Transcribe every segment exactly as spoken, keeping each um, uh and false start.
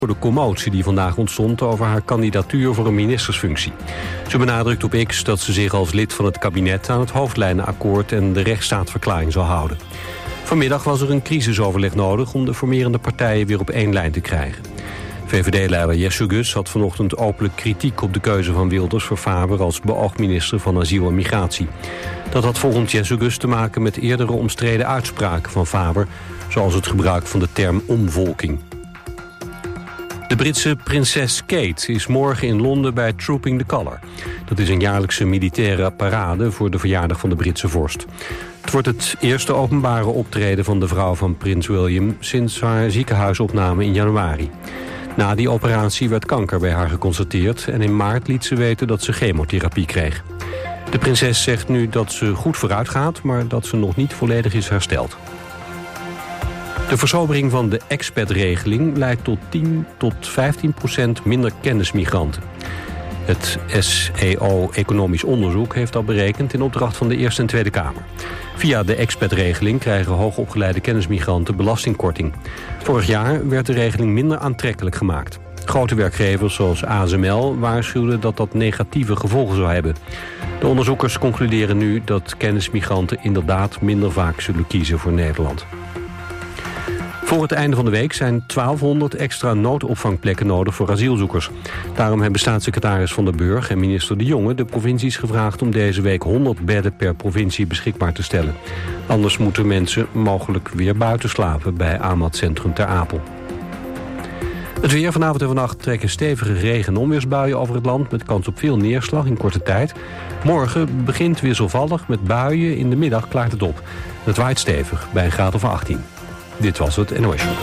voor de commotie die vandaag ontstond over haar kandidatuur voor een ministersfunctie. Ze benadrukt op X dat ze zich als lid van het kabinet aan het hoofdlijnenakkoord en de rechtsstaatverklaring zal houden. Vanmiddag was er een crisisoverleg nodig om de formerende partijen weer op één lijn te krijgen. V V D-leider Jesse Gus had vanochtend openlijk kritiek op de keuze van Wilders voor Faber als beoogd minister van Asiel en Migratie. Dat had volgens Jesse Gus te maken met eerdere omstreden uitspraken van Faber, zoals het gebruik van de term omvolking. De Britse prinses Kate is morgen in Londen bij Trooping the Colour. Dat is een jaarlijkse militaire parade voor de verjaardag van de Britse vorst. Het wordt het eerste openbare optreden van de vrouw van prins William sinds haar ziekenhuisopname in januari. Na die operatie werd kanker bij haar geconstateerd en in maart liet ze weten dat ze chemotherapie kreeg. De prinses zegt nu dat ze goed vooruit gaat, maar dat ze nog niet volledig is hersteld. De versobering van de expat-regeling leidt tot tien tot vijftien procent minder kennismigranten. Het S E O Economisch Onderzoek heeft dat berekend in opdracht van de Eerste en Tweede Kamer. Via de expat-regeling krijgen hoogopgeleide kennismigranten belastingkorting. Vorig jaar werd de regeling minder aantrekkelijk gemaakt. Grote werkgevers zoals A S M L waarschuwden dat dat negatieve gevolgen zou hebben. De onderzoekers concluderen nu dat kennismigranten inderdaad minder vaak zullen kiezen voor Nederland. Voor het einde van de week zijn twaalfhonderd extra noodopvangplekken nodig voor asielzoekers. Daarom hebben staatssecretaris Van der Burg en minister De Jonge de provincies gevraagd om deze week honderd bedden per provincie beschikbaar te stellen. Anders moeten mensen mogelijk weer buiten slapen bij Amat Centrum Ter Apel. Het weer vanavond en vannacht trekken stevige regen- en onweersbuien over het land met kans op veel neerslag in korte tijd. Morgen begint wisselvallig met buien, in de middag klaart het op. Het waait stevig bij een graad of achttien. Dit was het N O S.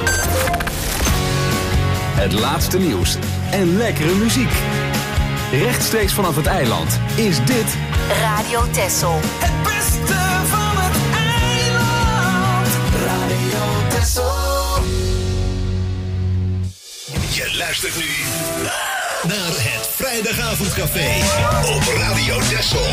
Het laatste nieuws en lekkere muziek. Rechtstreeks vanaf het eiland is dit Radio Texel. Het beste van het eiland. Radio Texel. Je luistert nu naar het Vrijdagavondcafé op Radio Texel.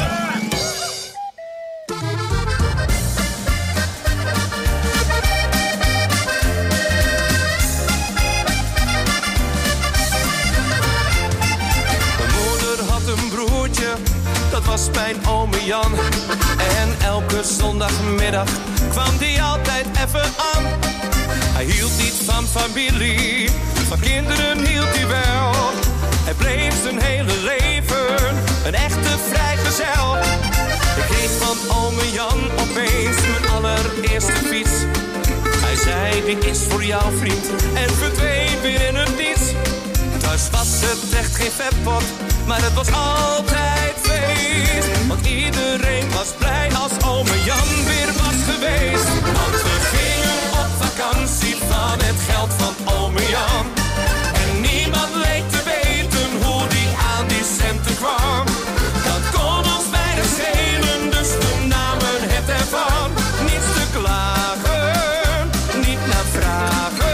Dat was mijn ome Jan. En elke zondagmiddag kwam die altijd even aan. Hij hield niet van familie, van kinderen hield hij wel. Hij bleef zijn hele leven een echte vrijgezel. Ik kreeg van ome Jan opeens mijn allereerste fiets. Hij zei, die is voor jou vriend, en verdween weer in het niets. Thuis was het echt geen vetpot, maar het was altijd feest. Want iedereen was blij als ome Jan weer was geweest. Want we gingen op vakantie van het geld van ome Jan. En niemand leek te weten hoe die aan die centen kwam. Dat kon ons weinig schelen, dus we namen het ervan. Niets te klagen, niet naar vragen.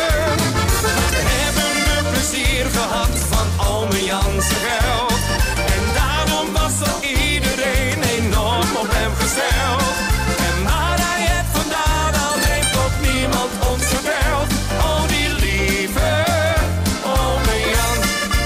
Gehad van ome Jan's geld. En daarom was ook iedereen enorm op hem gesteld. En waar hij het vandaan al heeft ook niemand ons verteld. Oh die lieve ome Jan.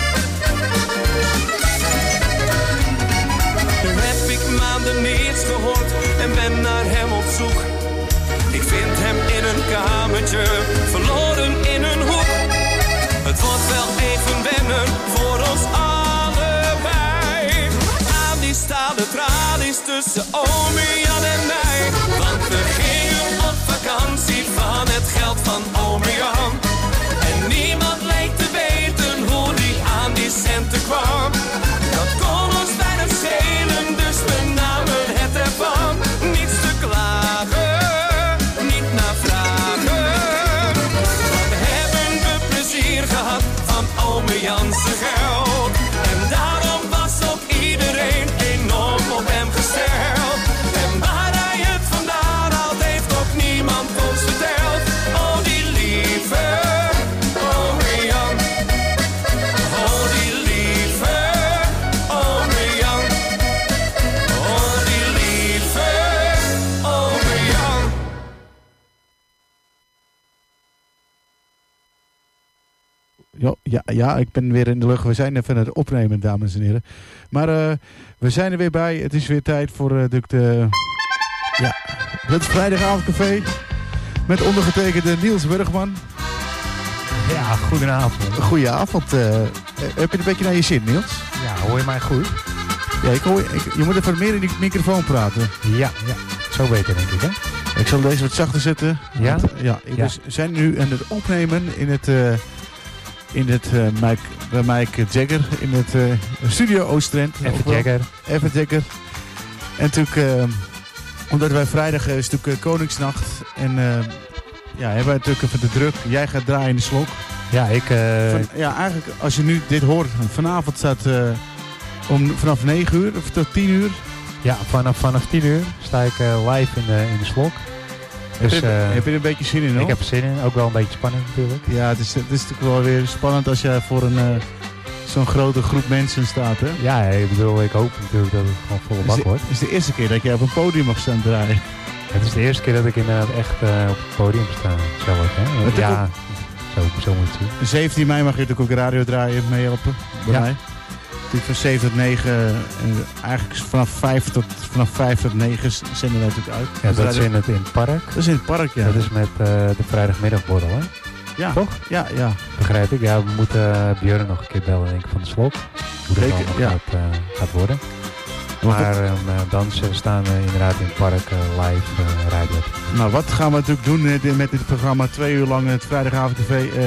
Nu heb ik maanden niets gehoord en ben naar hem op zoek. Ik vind hem in een kamertje, verloren in een hoek. Het wordt wel even wennen voor ons allebei. Aan die stalen tralies tussen ome Jan en mij. Want we gingen op vakantie van het geld van ome Jan. En niemand leek te weten hoe die aan die centen kwam. Dat kon ons weinig schelen, dus we namen het ervan. Niets te klagen, niet naar vragen. Gehad van ome Jan's geld. En daarom was ook iedereen enorm op hem gesteld. En waar hij het vandaan haalt, heeft ook niemand ons verteld. Oh die lieve ome Jan. Oh die lieve ome Jan. Oh die lieve ome Jan. Ja, Hallo? Ja, ja, ik ben weer in de lucht. We zijn even aan het opnemen, dames en heren. Maar uh, we zijn er weer bij. Het is weer tijd voor uh, de, de, ja, het vrijdagavondcafé. Met ondergetekende Niels Burgman. Ja, goedenavond. Goedenavond. Uh, heb je een beetje naar je zin, Niels? Ja, hoor je mij goed? Ja, ik hoor, ik, je moet even meer in die microfoon praten. Ja, ja. Zo beter denk ik, hè? Ik zal deze wat zachter zetten. Ja? Want, ja, ja. We zijn nu aan het opnemen in het, uh, in het uh, Mike, bij Mike Jagger in het uh, Studio Oostrent. Even Jagger. Even Jagger. En natuurlijk, uh, omdat wij vrijdag uh, is natuurlijk uh, Koningsnacht. En uh, ja, hebben wij natuurlijk even de druk. Jij gaat draaien in de slok. Ja, ik... Uh... Van, ja, eigenlijk als je nu dit hoort, vanavond staat uh, om, vanaf negen uur of tot tien uur. Ja, vanaf, vanaf tien uur sta ik uh, live in de, in de slok. Dus, dus, heb, je, uh, heb je er een beetje zin in, hoor? Ik heb er zin in. Ook wel een beetje spannend natuurlijk. Ja, het is, het is natuurlijk wel weer spannend als je voor een, uh, zo'n grote groep mensen staat, hè? Ja, ik bedoel, ik hoop natuurlijk dat het gewoon volle bak wordt. Het is de eerste keer dat jij op een podium mag staan draaien. Het is de eerste keer dat ik inderdaad echt uh, op het podium sta zelf, hè? Met ja, ook... zo, zo moet je het zien. zeventien mei mag je natuurlijk ook radio draaien meehelpen bij ja. mij. Van zeven tot negen, en eigenlijk vanaf vijf tot, vanaf vijf tot negen zenden wij natuurlijk uit. Ja, dus dat is in het, in het park. Dat is in het park, ja. Dat is met uh, de vrijdagmiddagborrel, hè? Ja. Toch? Ja, ja. Begrijp ik. Ja, we moeten uh, Björn nog een keer bellen, denk ik, van de slok. Hoe dat Zeker, allemaal ja. gaat, uh, gaat worden. Maar um, uh, dan staan we inderdaad in het park uh, live uh, radio. Nou, wat gaan we natuurlijk doen met, met dit programma? Twee uur lang het vrijdagavondcafé. Uh,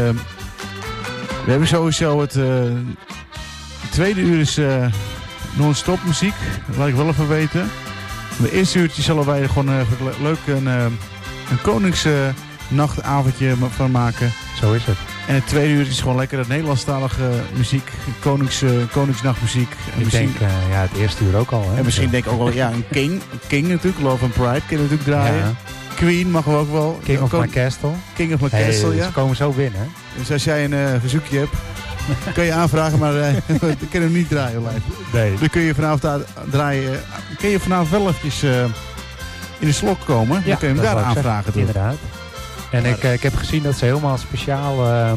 we hebben sowieso het... Uh, Het tweede uur is uh, non-stop muziek. Dat laat ik wel even weten. De eerste uurtje zullen wij er gewoon uh, leuk een, uh, een Koningsnachtavondje uh, van maken. Zo is het. En het tweede uur is gewoon lekker het Nederlandstalige muziek. Konings, uh, Koningsnachtmuziek. En ik misschien, denk, uh, ja, het eerste uur ook al. Hè? En misschien denk ik ook wel, ja, een King. King natuurlijk, Love and Pride kunnen we natuurlijk draaien. Ja. Queen mag we ook wel. King of Kon- My Castle. King of My Hey, Castle, ja. Ze komen zo binnen. Dus als jij een uh, verzoekje hebt, kun je aanvragen, maar uh, we kunnen hem niet draaien live. Nee. Dan kun je vanavond a- draaien. Kun je vanavond wel eventjes uh, in de slok komen. Ja, dan kun je hem dat daar wou ik aanvragen. zeggen. Inderdaad. En ik, uh, ik heb gezien dat ze helemaal speciaal uh, uh,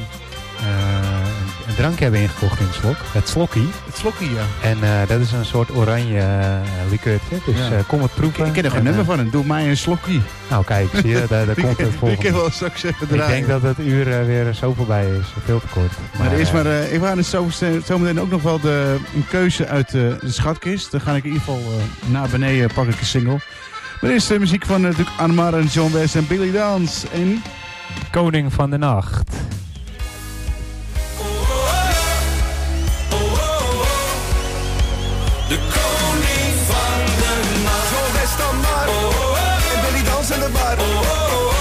een, een drank hebben ingekocht in de slok. Het slokkie. Het slokkie, ja. En uh, dat is een soort oranje uh, likeurtje. Dus Ja. uh, kom het proeven. Ik ken er geen En, nummer uh, van. Doe mij een slokkie. Nou kijk, zie je, daar, daar komt het Ik volgende. kan wel straks even Ik draaien. denk dat het uur uh, weer zo voorbij is. Veel te kort. Maar er is uh, maar, uh, ik wou dus zo, zo meteen ook nog wel de, een keuze uit uh, de schatkist. Dan ga ik in ieder geval uh, naar beneden, pak ik een single. Maar er is de muziek van uh, natuurlijk Anmar en John West en Billy Dance. En Koning van de Nacht. De koning van de nacht. John West dan maar. Oh, oh, oh. En Billy Dans en de bar. Oh, oh, oh.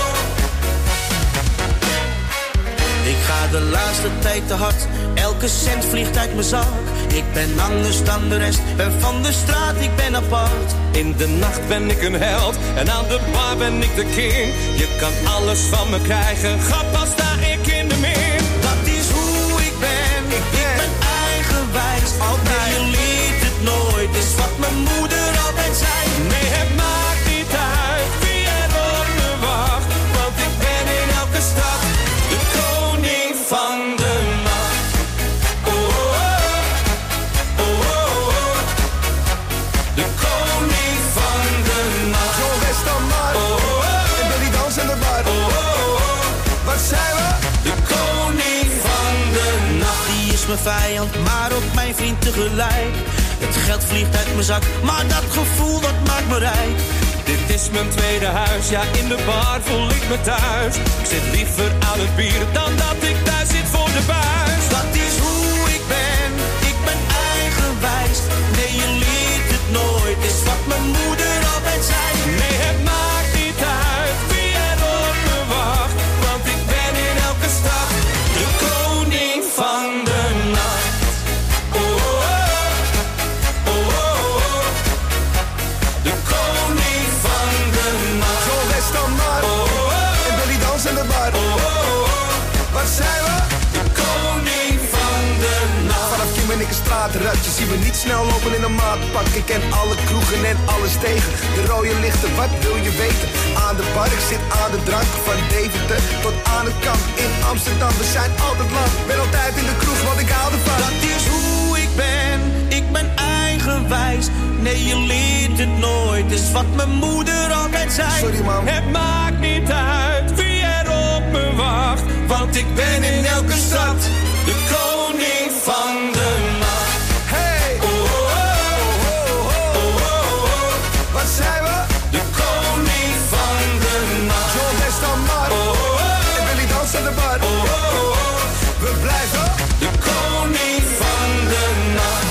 Ik ga de laatste tijd te hard. Elke cent vliegt uit mijn zak. Ik ben anders dan de rest. Ben van de straat, ik ben apart. In de nacht ben ik een held en aan de bar ben ik de king. Je kan alles van me krijgen, grap als sta ik in de min. Dat is hoe ik ben. Ik ben eigenwijs. Altijd je leert het nooit. Is wat mijn moeder altijd zei. Nee, het maakt niet uit wie er op me wacht. Want ik ben in elke stad de koning van de nacht. Oh, oh, oh. Oh, oh, oh. De koning van de nacht. John West dan maar. Oh, oh, oh. En Billy Dans en de bar. Oh, oh, oh. Wat zijn we? De koning van de nacht. Die is mijn vijand, maar ook mijn vriend tegelijk. Het geld vliegt uit mijn zak, maar dat gevoel dat maakt me rijk. Dit is mijn tweede huis, ja in de bar voel ik me thuis. Ik zit liever aan het bier dan dat ik thuis zit voor de buis. Dat is hoe ik ben, ik ben eigenwijs. Nee, je leert het nooit, is wat mijn moeder altijd zei. Nee, het maakt niet uit wie er op me wacht. Want ik ben in elke stad de koning van de nacht. Oh, oh, oh. Oh, oh, oh. De koning van de nacht. John West dan maar. Oh, oh, oh. En Billy Dans en de bar. Oh, oh, oh. Wat zijn we? straatratje, zie me niet snel lopen in een maatpak. Ik ken alle kroegen en alles tegen. De rode lichten, wat wil je weten? Aan de bar, ik zit aan de drank. Van Deventer tot aan het kamp in Amsterdam. We zijn altijd lang, ben altijd in de kroeg, want ik hou ervan. Dat is hoe ik ben, ik ben eigenwijs. Nee, je leert het nooit, is wat mijn moeder altijd zei. Sorry, mam. Het maakt niet uit wie er op me wacht, want ik ben in elke stad de koning van de nacht. Hey! Oh, oh, oh, oh, oh, oh, oh, oh. Wat zijn we? De koning van de nacht. John Westermar. Oh, oh, oh. En Willy dansen aan de bar. Oh, oh, oh. We blijven de koning van de nacht.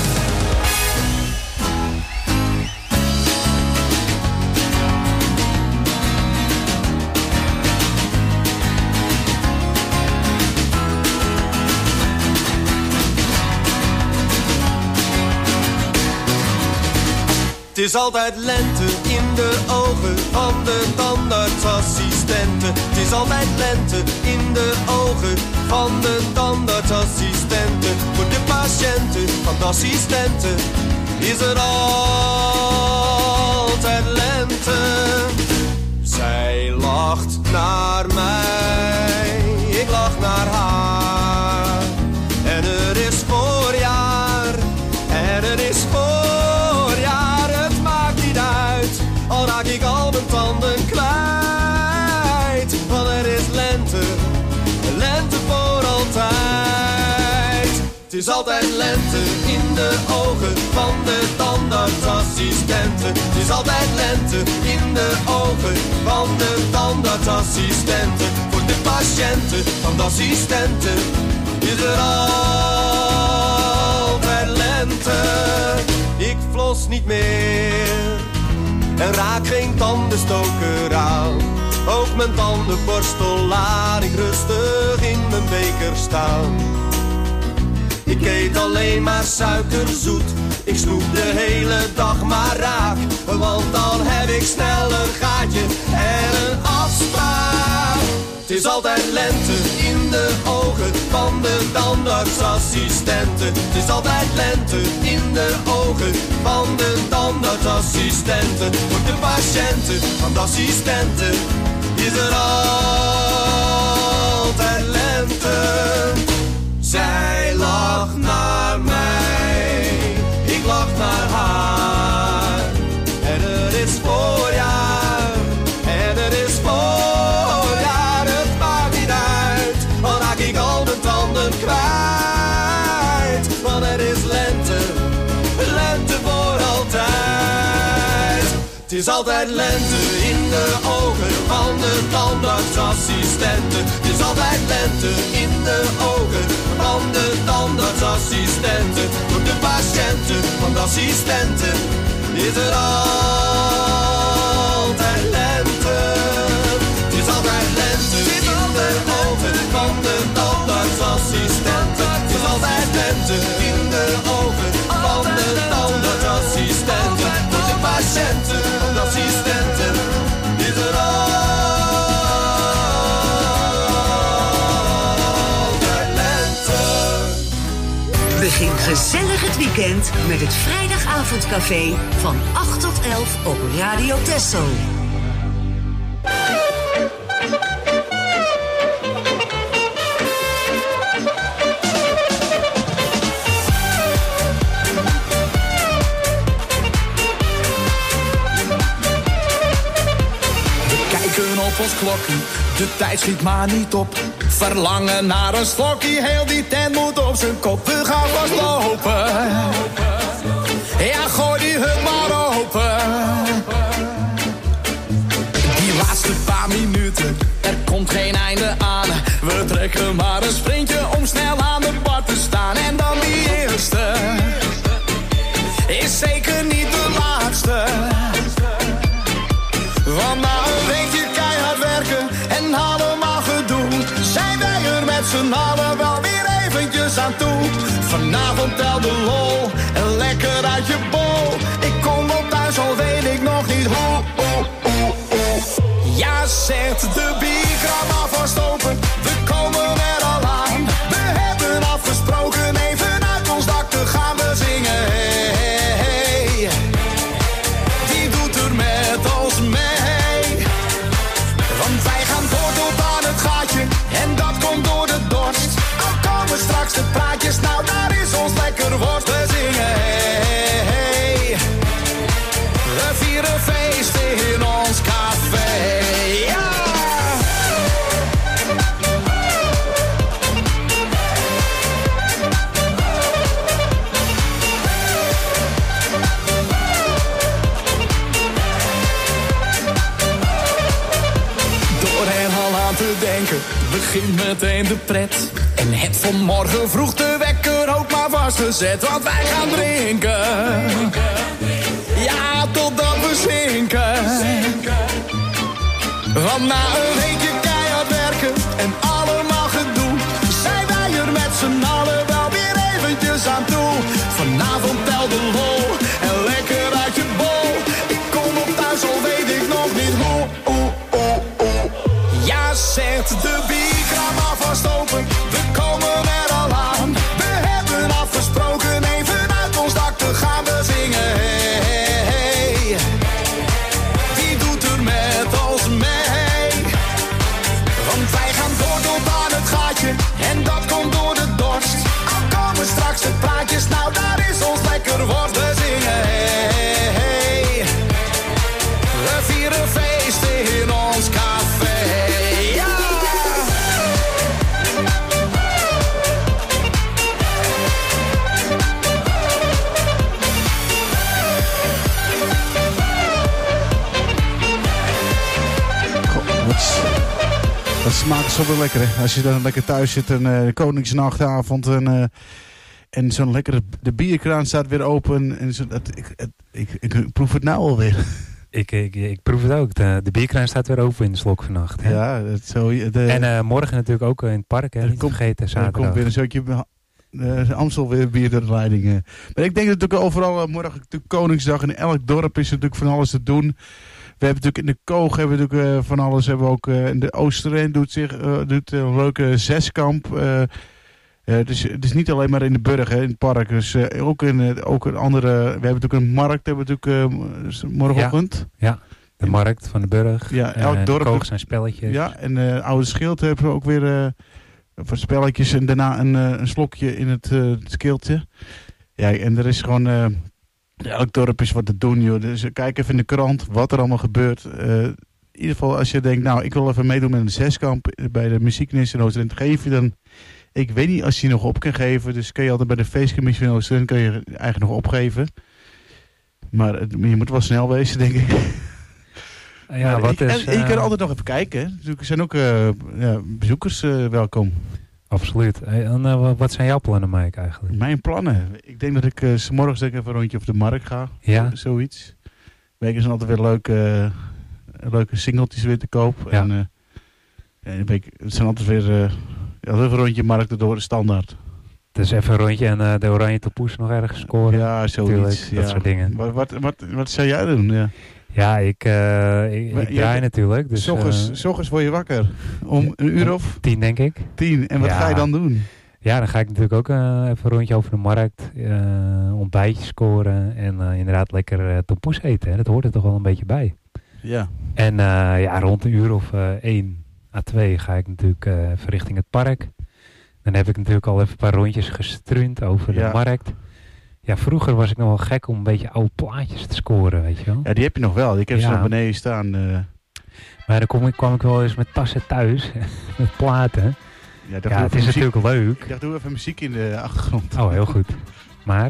Het is altijd lente in de ogen van de tandartsassistenten. Het is altijd lente in de ogen van de tandartsassistenten. Voor de patiënten van de assistenten is er altijd lente. Zij lacht naar mij, ik lach naar haar. En er is voorjaar, en er is voorjaar. Al raak ik al mijn tanden kwijt. Want er is lente, lente voor altijd. Het is altijd lente in de ogen van de tandartsassistenten. Het is altijd lente in de ogen van de tandartsassistenten. Voor de patiënten van de assistenten is er altijd lente. Ik flos niet meer en raak geen tandenstoker aan. Ook mijn tandenborstel laat ik rustig in mijn beker staan. Ik eet alleen maar suikerzoet, ik snoep de hele dag maar raak. Want dan heb ik snel een gaatje en een afspraak. Het is altijd lente in de ogen van de tandartsassistenten. Het is altijd lente in de ogen van de tandartsassistenten. Voor de patiënten van de assistenten is er altijd lente. Zij lacht naar mij, ik lach naar haar. En er is voorjaar, en er is voorjaar. Het maakt niet uit, al raak ik al mijn tanden kwijt. Want er is lente, lente voor altijd. Het is altijd lente in de ogen van de tandartsassistenten. Het is altijd lente in de ogen van de tandartsassistenten. Voor de patiënten van de assistenten is er altijd lente. Het is altijd lente in de ogen van de tandartsassistenten. Het is altijd lente in de ogen van de tandartsassistenten. Voor de patiënten van de assistenten is er altijd lente. Begin gezellig het weekend met het vrijdagavondcafé van acht tot elf op Radio Texel. Op ons klokkie, de tijd schiet maar niet op. Verlangen naar een slokkie, heel die tent moet op zijn kop. We gaan vast lopen. Ja, gooi die hut maar open. Die laatste paar minuten, er komt geen einde aan. We trekken maar een sprintje om snel aan de bar te staan. En dan die eerste is zeker niet de laatste. Want na een weekje keihard werken en allemaal gedoe, zijn wij er met z'n allen wel weer eventjes aan toe. Vanavond tel de lol en lekker uit je bol. Ik kom op thuis, al weet ik nog niet hoe. Oh, oh, oh. Ja, zet de bierkraam alvast open, we komen er al aan. We hebben afgesproken even uit ons dak te gaan. We begint meteen de pret. En heb vanmorgen vroeg de wekker ook maar vastgezet. Want wij gaan drinken. Ja, totdat we zinken. Want na een weekje keihard werken en allemaal gedoe, zijn wij er met z'n allen wel weer eventjes aan toe. Vanavond tel de lol en lekker uit je bol. Ik kom op thuis al weet ik nog niet hoe. Oe, oe, oe. Ja, zet de bierkraam alvast open, we komen er al aan. We hebben afgesproken even uit ons dak te gaan, we zingen hey, hey, hey. Wie doet er met ons mee? Want wij gaan door tot aan het gaatje en dat komt door de dorst. Al komen straks de praatjes, nou daar is ons lekker worst. We zingen hey, hey, hey. We vieren feesten in ons café. Ja! Dat smaakt zo wel lekker, hè? Als je dan lekker thuis zit, een uh, Koningsnachtavond en, uh, en zo'n lekkere... De bierkraan staat weer open en zo, dat, ik, het, ik, ik, ik proef het nou alweer. Ik, ik, ik proef het ook. De, de bierkraan staat weer open in de slok vannacht. Hè? Ja, het zo... De, en uh, morgen natuurlijk ook in het park, hè? Er Niet komt, vergeten, zaterdag. Er komt weer een zootje uh, Amstel weer bier door de leiding. Uh. Maar ik denk dat natuurlijk overal uh, morgen natuurlijk Koningsdag in elk dorp is natuurlijk van alles te doen. We hebben natuurlijk in de Koog hebben we natuurlijk, uh, van alles. Hebben we ook uh, in de Oosterrijn doet zich uh, doet uh, een leuke zeskamp. Uh, uh, dus het is niet alleen maar in de Burg, hè, in het park. Dus uh, ook in uh, ook een andere. We hebben natuurlijk een markt. Hebben we natuurlijk uh, morgenochtend. Ja, ja, de markt van de Burg. Ja, elk uh, dorp. De Koog zijn spelletjes. Ja, en uh, Oude Schild hebben we ook weer uh, voor spelletjes en daarna een, uh, een slokje in het, uh, het Schildje. Ja, en er is gewoon. Uh, Elk dorp is wat te doen, joh. Dus kijk even in de krant wat er allemaal gebeurt. Uh, in ieder geval, als je denkt, nou, ik wil even meedoen met een zeskamp bij de muzieknis in Oosterend, geef je dan... Ik weet niet als je nog op kan geven, dus kun je altijd bij de feestcommissie in Oosterend kan je eigenlijk nog opgeven. Maar uh, je moet wel snel wezen, denk ik. Ja, maar wat je, is, je uh... kan altijd nog even kijken, hè. Dus er zijn ook uh, ja, bezoekers uh, welkom. Absoluut. En uh, wat zijn jouw plannen, Mike, eigenlijk? Mijn plannen? Ik denk dat ik uh, 's morgens even een rondje op de markt ga. Ja. Zoiets. Weken zijn altijd weer leuke, uh, leuke singeltjes weer te koop. Ja. En, uh, en week, het zijn altijd weer uh, ja, even een rondje markt door de standaard. Dus even een rondje en uh, de oranje topoes nog ergens scoren. Ja, zoiets. Dat ja. soort dingen. Wat, wat, wat, wat zou jij doen? Ja. Ja, ik, uh, ik, ik draai natuurlijk. Dus, s ochtends word je wakker. Om een uur of? Tien, denk ik. Tien. En wat ja. ga je dan doen? Ja, dan ga ik natuurlijk ook uh, even een rondje over de markt. Uh, ontbijtje scoren. En uh, inderdaad lekker uh, tompoes eten. Hè. Dat hoort er toch wel een beetje bij. Ja. En uh, ja, rond een uur of uh, één à twee ga ik natuurlijk uh, even richting het park. Dan heb ik natuurlijk al even een paar rondjes gestruind over ja. de markt. Ja, vroeger was ik nog wel gek om een beetje oude plaatjes te scoren, weet je wel. Ja, die heb je nog wel. Ik heb ja. ze nog beneden staan. Uh... Maar dan kom ik, kwam ik wel eens met tassen thuis, met platen. Ja, ja het is muziek. natuurlijk leuk. Ik dacht, doe even muziek in de achtergrond. Oh, heel goed. Maar?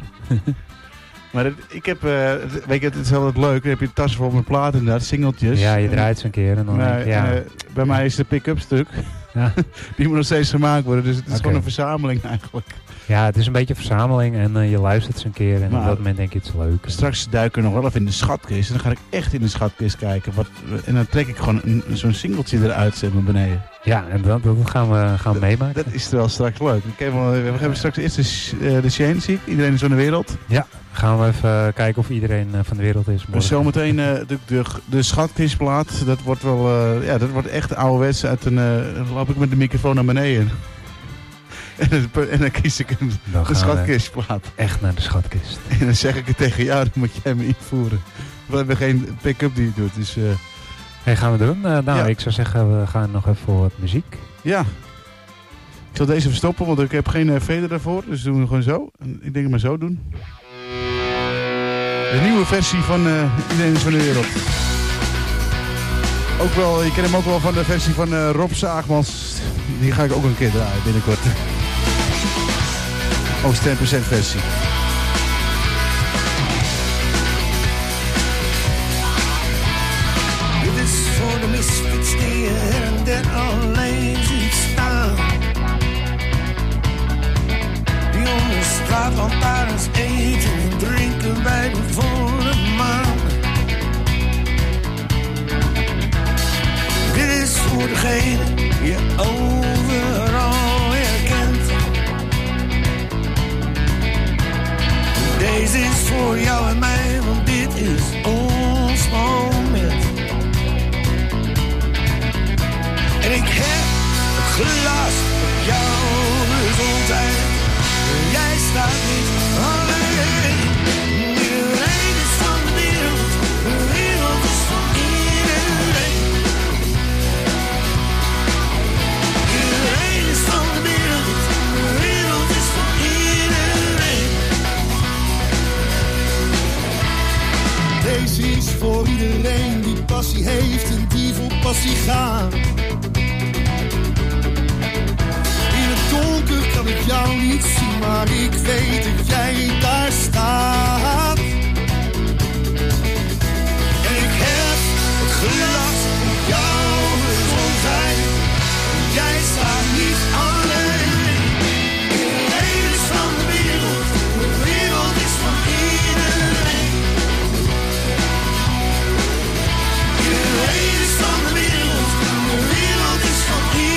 maar het, ik heb, uh, weet je, het is wel het leuk. Dan heb je tassen vol met platen inderdaad, singeltjes. Ja, je draait ze een keer en dan maar, denk ik, ja. uh, bij mij is de pick-up stuk. Ja. Die moet nog steeds gemaakt worden. Dus het is okay. gewoon een verzameling eigenlijk. Ja, het is een beetje een verzameling en uh, je luistert ze een keer en maar op dat moment denk je het is leuk. Straks duiken we nog wel even in de schatkist. En dan ga ik echt in de schatkist kijken. Wat, en dan trek ik gewoon zo'n singeltje eruit zeg maar, beneden. Ja, en dat, dat gaan we, gaan we meemaken. Dat is wel straks leuk. Ik heb, we hebben straks eerst de, uh, de Shane, zie ik. Iedereen is van de wereld. Ja, gaan we even uh, kijken of iedereen uh, van de wereld is. Dus zometeen uh, de, de, de schatkistplaat. Dat wordt wel, uh, ja, dat wordt echt ouderwets. Uit een, uh, dan loop ik met de microfoon naar beneden. En dan, en dan kies ik een, een schatkistplaat. Echt naar de schatkist. En dan zeg ik het tegen jou, dan moet jij me invoeren. We hebben geen pick-up die het doet. Dus, uh... hey, gaan we doen? Uh, nou, ja. Ik zou zeggen, we gaan nog even voor wat muziek. Ja. Ik zal deze verstoppen, want ik heb geen uh, fader daarvoor. Dus doen we gewoon zo. Ik denk het maar zo doen. De nieuwe versie van uh, Iedereen is van de wereld. Ook wel, je kent hem ook wel van de versie van uh, Rob Zaagmans. Die ga ik ook een keer draaien binnenkort. Ook ten procent versie. Dit is voor de misfits die er en der alleen zien staan. straatlantaarns eten en drinken bij de volle maan. Dit is voor degene die je overal herkent. Deze is voor jou en mij, want dit is ons moment. En ik heb het glas op jouw gezondheid. Jij staat niet alleen. Iedereen is van de wereld, de wereld is van iedereen. Iedereen is van de wereld, de wereld is van iedereen. Deze is voor iedereen die passie heeft en die voor passie gaat. Donker kan ik jou niet zien, maar ik weet dat jij daar staat. En ik heb het glas op jouw gezondheid. Jij staat niet alleen. Iedereen is van de wereld, de wereld is van iedereen. Iedereen is van de wereld, de wereld is van iedereen.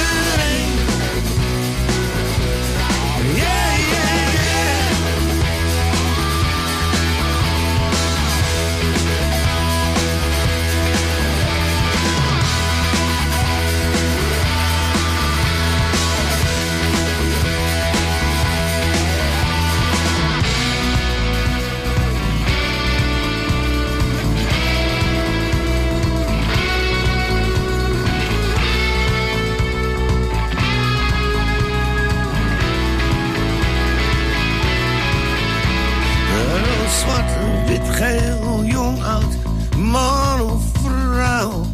Zwart, wit, geel, jong, oud, man of vrouw.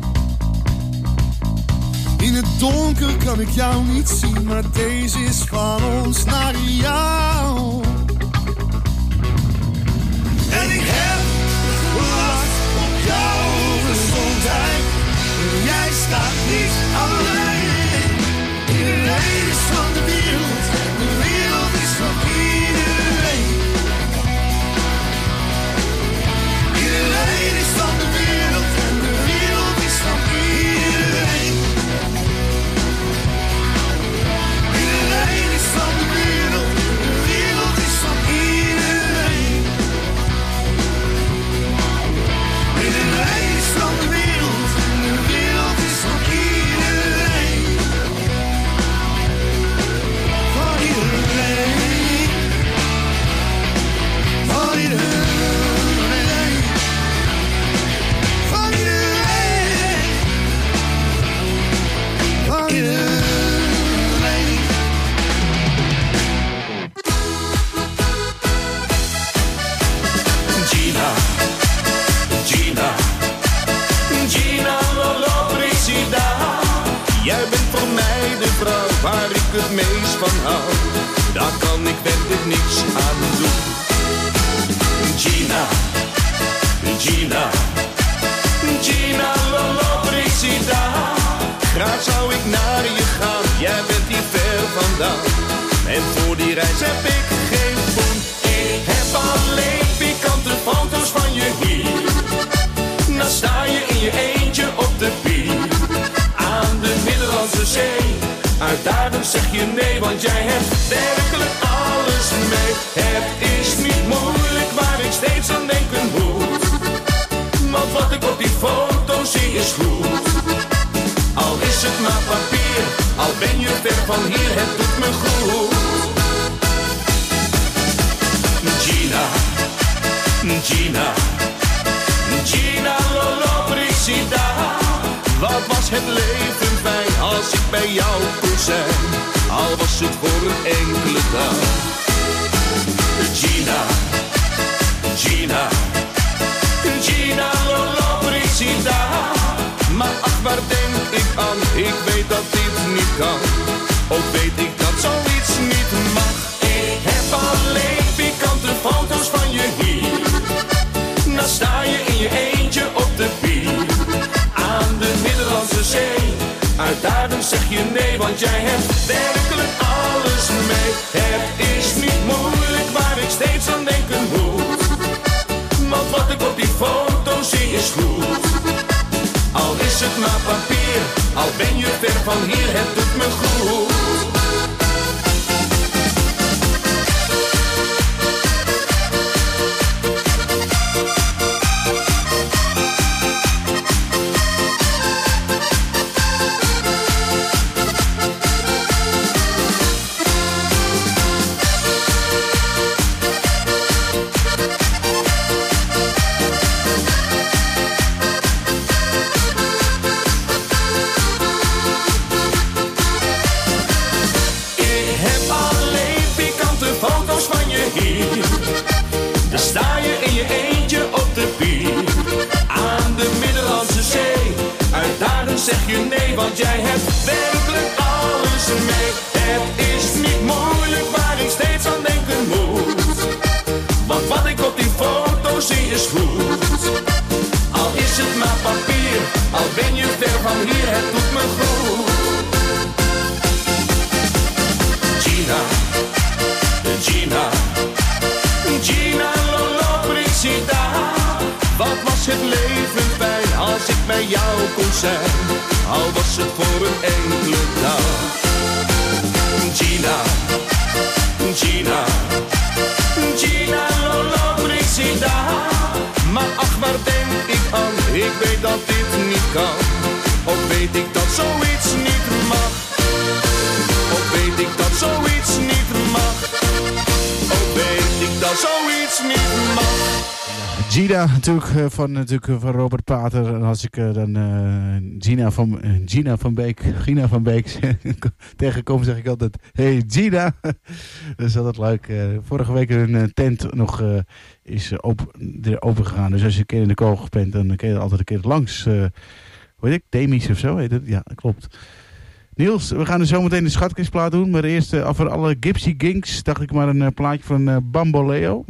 In het donker kan ik jou niet zien, maar deze is van ons naar jou. En ik heb last op jouw gezondheid. Jij staat niet alleen. Iedereen is van de wereld, de wereld is van iedereen. Iedereen is van de wereld en de wereld is van iedereen. Iedereen is van de wereld, de wereld is van iedereen. Iedereen is van de wereld, de wereld is van iedereen. Van iedereen. Van iedereen. Gina, Gina, Gina Lollobrigida. Jij bent voor mij de vrouw waar ik het meest van hou. Daar kan ik werkelijk niks aan doen. Gina, Gina, Gina Lollobrigida. Graag zou ik naar je gaan, jij bent hier ver vandaan. En voor die reis heb ik geen poen. Ik heb alleen pikante foto's van je hier. Dan sta je in je eentje op de pier. Aan de Middellandse Zee. Uitdagend zeg je nee, want jij hebt werkelijk alles mee. Het is niet moeilijk waar ik steeds aan denken moet. Want wat ik op die foto zie is goed. Al is het maar papier, al ben je ver van hier, het doet me goed. Gina, Gina, Gina Lollobrigida. Wat was het leven fijn als ik bij jou kon zijn, al was het voor een enkele dag. Gina, Gina, Gina Lollobrigida. Maar ach, waar denk ik aan? Ik weet dat dit niet kan. Ook weet ik dat zoiets niet mag. Ik heb alleen pikante foto's van je hier. Dan sta je in je eentje op de pier. Aan de Middellandse Zee. Uitdagend zeg je nee, want jij hebt werkelijk alles mee. Het is niet moeilijk papier, al ben je ver van hier, het doet me goed. Zeg je nee, want jij hebt werkelijk alles mee. Het is niet moeilijk waar ik steeds aan denken moet. Want wat ik op die foto zie is goed. Al is het maar papier, al ben je ver van hier, het doet me goed. Gina, Gina, Gina Lollobrigida. Wat was het leven fijn als ik bij jou kon zijn, al was het voor een enkele dag. Gina, Gina, Gina Lollobrigida. Maar ach, waar denk ik aan, ik weet dat dit niet kan. Of weet ik dat zoiets niet mag. Of weet ik dat zoiets niet mag. Of weet ik dat zoiets niet mag. Gina, natuurlijk uh, van, natuurlijk van Robert Pater. En als ik uh, dan uh, Gina, van, uh, Gina van Beek, Gina van Beek tegenkom, zeg ik altijd: hey Gina. Dat is altijd leuk. Uh, vorige week een uh, tent nog uh, is uh, open, er open gegaan. Dus als je een keer in de kogels bent, dan kun je altijd een keer langs. Uh, hoe heet ik? Demis of zo heet het? Ja, dat klopt. Niels, we gaan er zo meteen de schatkistplaat doen. Maar eerst uh, voor alle Gypsy Ginks dacht ik maar een uh, plaatje van uh, Bamboleo.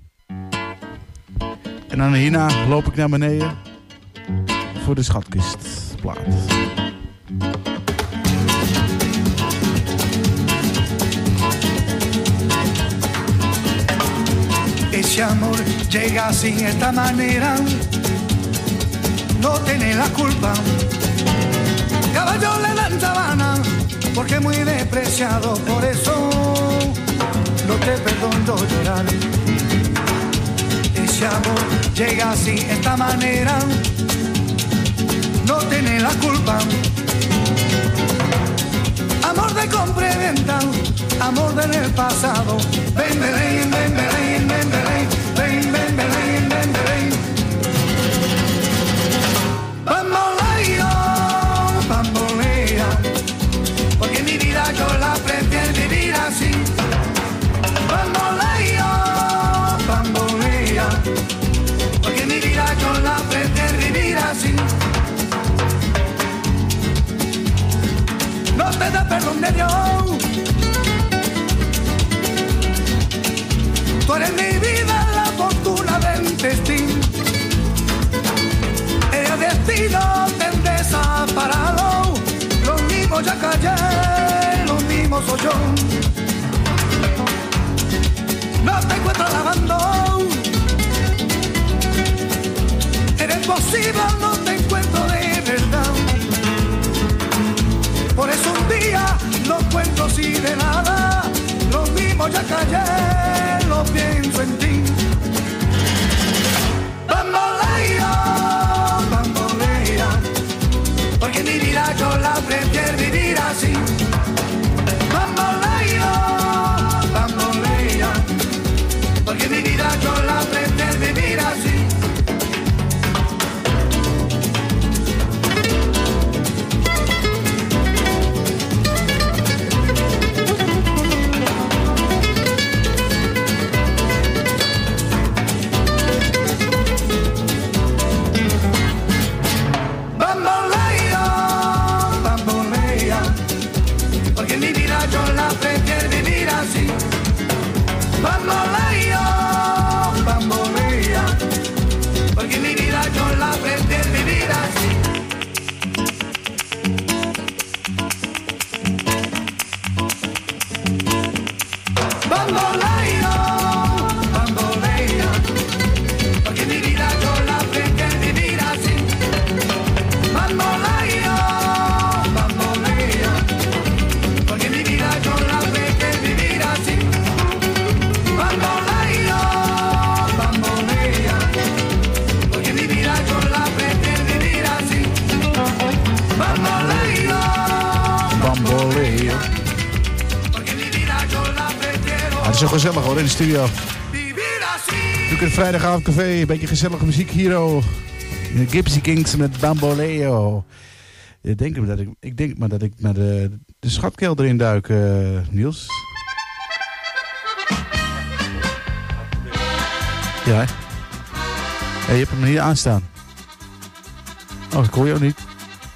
En dan hierna loop ik naar beneden voor de schatkistplaat. Ese amor llega así, esta manera, no tiene la culpa. Caballo le dan sabana, porque muy despreciado, por eso no te perdono llorar. Ese amor llega así, esta manera, no tiene la culpa. Amor de compra y venta, amor del pasado. Ven, ven, ven, ven, ven, ven, ven, ven, ven, ven, ven, ven. Bamboleo, bambolea, porque mi vida yo la prefiero vivir así. Bamboleo, bambolea, porque mi vida yo la prefiero vivir así. No te da perdón de Dios. Tú eres mi vida, la fortuna del destino. El destino te desaparado. Lo mismo ya callé, lo mismo soy yo. No te encuentro lavando. Eres posible, no te encuentro de verdad. Por eso un día no cuento así de nada. Lo mismo ya callé, lo pienso en ti. Bamboleo, bambolea, porque mi vida yo la prefiero vivir así. Bamboleo, bambolea, porque mi vida yo la prefiero vivir así. Bamboleo, bambolea, porque mi vida yo la prefiero vivir así. Bamboleo, bambolea, porque mi vida yo la prefiero vivir así. Bamboleo, zo gezellig hoor in de studio. Natuurlijk het vrijdagavondcafé, een beetje gezellige muziek hier. Oh. De Gypsy Kings met Bamboleo. Ik denk maar dat ik, ik, denk maar, dat ik naar de, de schatkelder in duik, uh, Niels. Ja, hè? Hey, je hebt hem hier aanstaan. Oh, ik hoor je ook niet.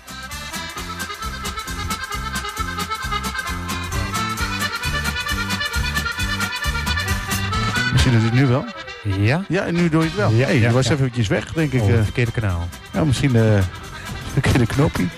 Misschien doet het nu wel. Ja? Ja, en nu doe je het wel. Ja, hey, je ja, was ja. eventjes weg, denk ik. Oh, Uh, het verkeerde kanaal. ja, misschien uh, het verkeerde knopje.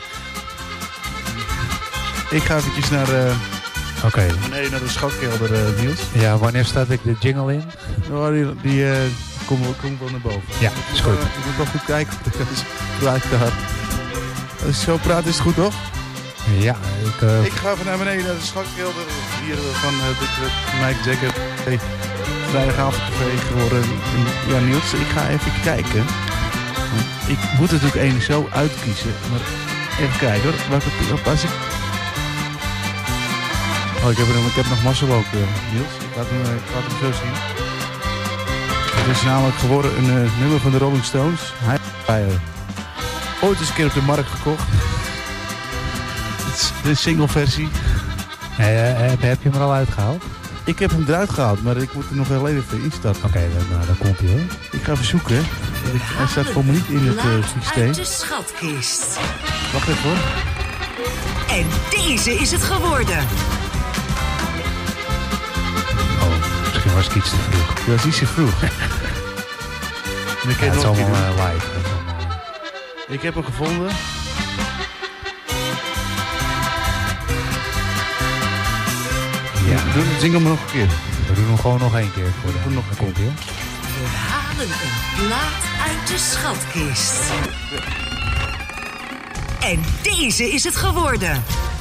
Ik ga eventjes naar... Uh, Oké. Okay. Nee, naar de schatkelder, uh, Niels. Ja, wanneer staat ik de jingle in? Oh, die die uh, komt kom wel naar boven. Ja, is goed. Je moet wel goed kijken. Dat is gelijk te hard. Als je zo praat is het goed, toch? Ja, ik... Uh... Ik ga even naar beneden naar de schatkelder. Hier van uh, de, de Mike Jagger. Hey, vrijdagavondcafé geworden. Ja, Niels, ik ga even kijken. Ik moet er natuurlijk één zo uitkiezen. Maar even kijken hoor. Welke, als ik... Oh, ik heb, er, ik heb nog mazzel ook, uh, Niels. Ik laat, hem, ik laat hem zo zien. Het is namelijk geworden een uh, nummer van de Rolling Stones. Hij heeft uh, ooit eens een keer op de markt gekocht. Het is de single versie. Uh, heb, heb je hem er al uitgehaald? Ik heb hem eruit gehaald, maar ik moet er nog wel even instarten. Oké, okay, dan, nou, dan komt hij hoor. Ik ga even zoeken. Ik, hij staat voor me niet in het uh, systeem. Uit de schatkist. Wacht even hoor. En deze is het geworden. Misschien was ik iets te vroeg. Je was iets te vroeg. Ja, het is allemaal uh, live. Allemaal... Ik heb hem gevonden. Ja. Doe het jingle maar nog een keer. We doen hem gewoon nog één keer voor de... nog een keer. We halen een plaat uit de schatkist. En deze is het geworden.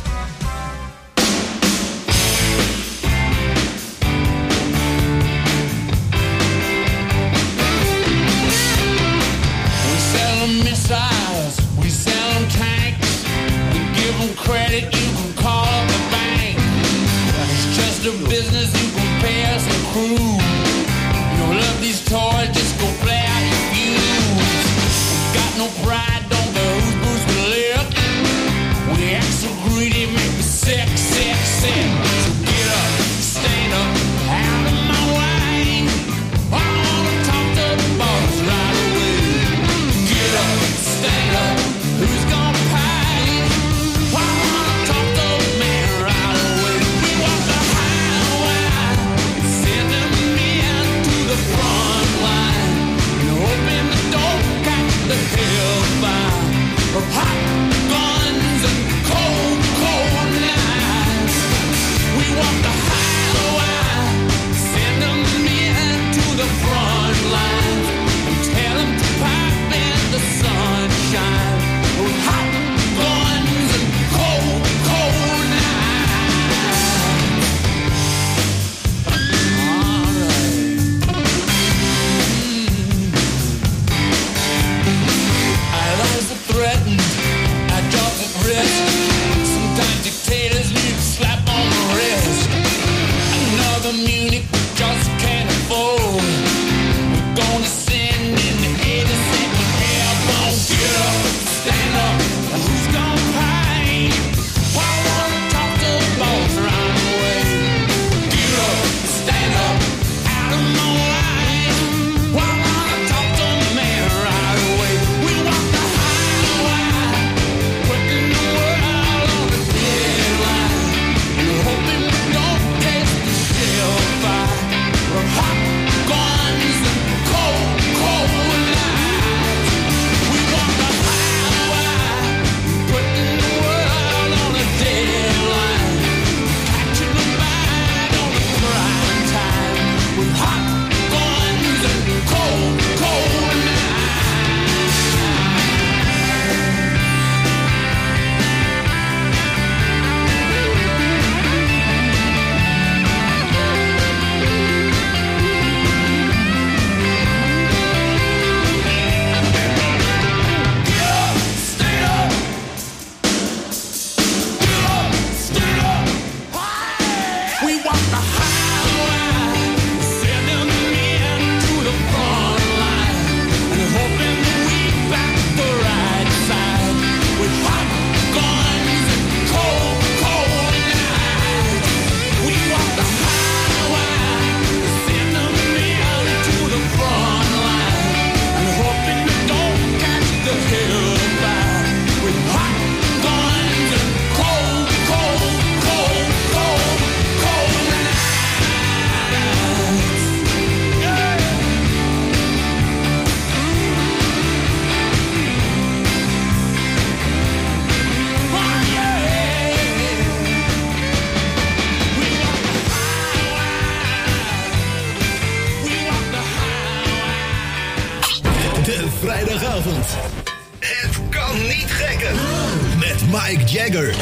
Missiles, we sell them tanks, we give them credit, you can call up the bank. It's just a business, you can pay us a crew. You don't love these toys, just go play out your fuse. Got no pride, don't know whose boots we lick. We act so greedy, make me sick, sick, sick. So get up, stand up, out of my way. I wanna talk to the boss right away. Get up, stand up, who's gonna pay? I wanna talk to the man right away. We walk the highway, send them vrijdagavond. Het kan niet gekker. Met Mike Jagger.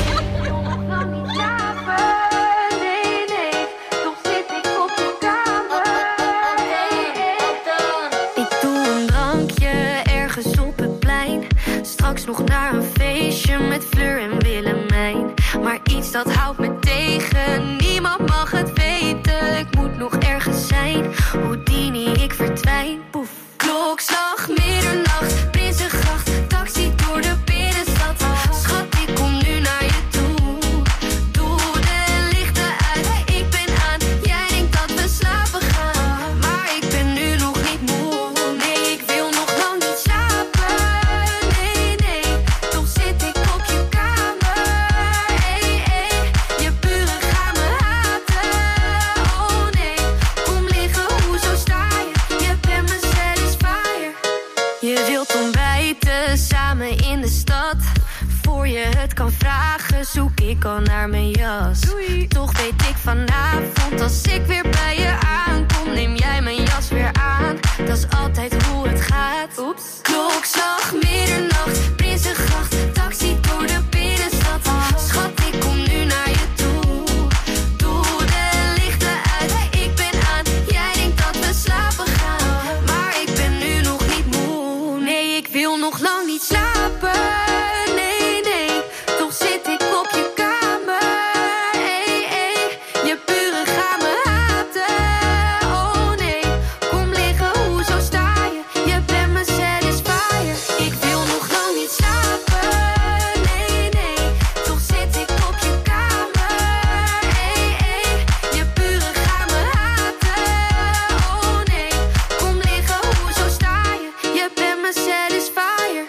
Straks nog naar een feestje met Fleur en Willemijn. Maar iets dat houdt me tegen, niemand mag het weten. Ik moet nog ergens zijn, Houdini, ik verdwijn. Poef. Klokslag, middernacht, Prinsengracht, taxi door de binnenstad. Schat, ik kom nu naar je toe. Doe de lichten uit, ik ben aan. Jij denkt dat we slapen gaan, maar ik ben nu nog niet moe. Nee, ik wil nog lang niet slapen. Nee, nee, toch zit ik op je kamer. Hey, hey, je buren gaan me haten. Oh nee, kom liggen, hoezo sta je? Je bent mijn satisfier. Je wilt ontbijten samen in de stad. Voor je het kan vragen, zoek ik al naar mijn jas. Doei. Toch weet ik vanavond, als ik weer bij je aankom, neem jij mijn jas weer aan. Dat is altijd hoe het gaat. Oeps. Klokslag, middernacht, Prinsengracht, taxi door de binnenstad. Schat, ik kom nu naar je toe. Doe de lichten uit, ik ben aan. Jij denkt dat we slapen gaan, maar ik ben nu nog niet moe. Nee, ik wil nog lang niet slapen. Nee, nee, toch zit ik op je kamer. Hey, hey, je buren gaan me haten. Oh nee, kom liggen, hoezo sta je? Je bent mijn satisfier. Ik wil nog lang niet slapen. Nee, nee, toch zit ik op je kamer. Hey, hey, je buren gaan me haten. Oh nee, kom liggen, hoezo sta je? Je bent mijn satisfier.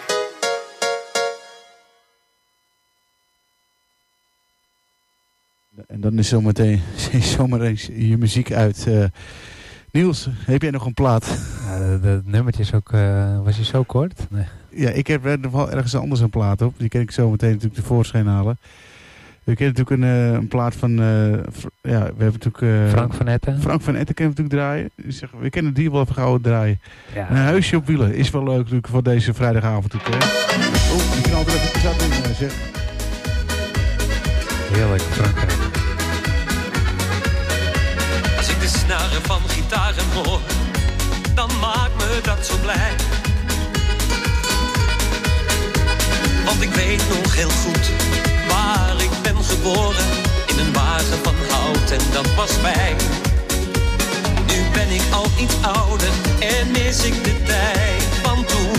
En dan is zometeen zomaar eens je muziek uit. Uh, Niels, heb jij nog een plaat? Ja, de, de, het nummertje is ook, uh, was hij zo kort? Nee. Ja, ik heb er wel ergens anders een plaat op. Die kan ik zo meteen natuurlijk tevoorschijn halen. We kennen natuurlijk een, uh, een plaat van... Uh, ja, we hebben natuurlijk... Uh, Frank van Etten. Frank van Etten kunnen we natuurlijk draaien. Dus zeg, we kennen die wel even gauw draaien. Ja. Een huisje op wielen is wel leuk natuurlijk voor deze vrijdagavond. Oeh, je kan altijd even zat in, uh, zeg. Heerlijk, Frank van Etten. Als ik de snaren van gitaren hoor, dan maakt me dat zo blij. Want ik weet nog heel goed waar ik ben geboren. In een wagen van hout en dat was fijn. Nu ben ik al iets ouder en mis ik de tijd van toen.